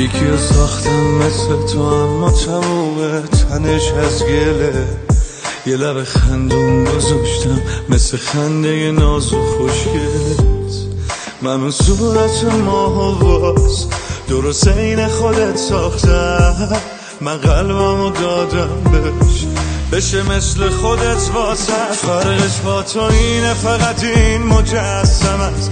یکی رو ساختم مثل تو، اما تموم تنش از گله. یه لب خندون گذاشتم مثل خنده ناز و خوشگلت. من اون صورت ماه و باز درست این خودت ساختم. من قلبمو دادم بشه مثل خودت واسه. فرقش با تو اینه، فقط این مجسم است.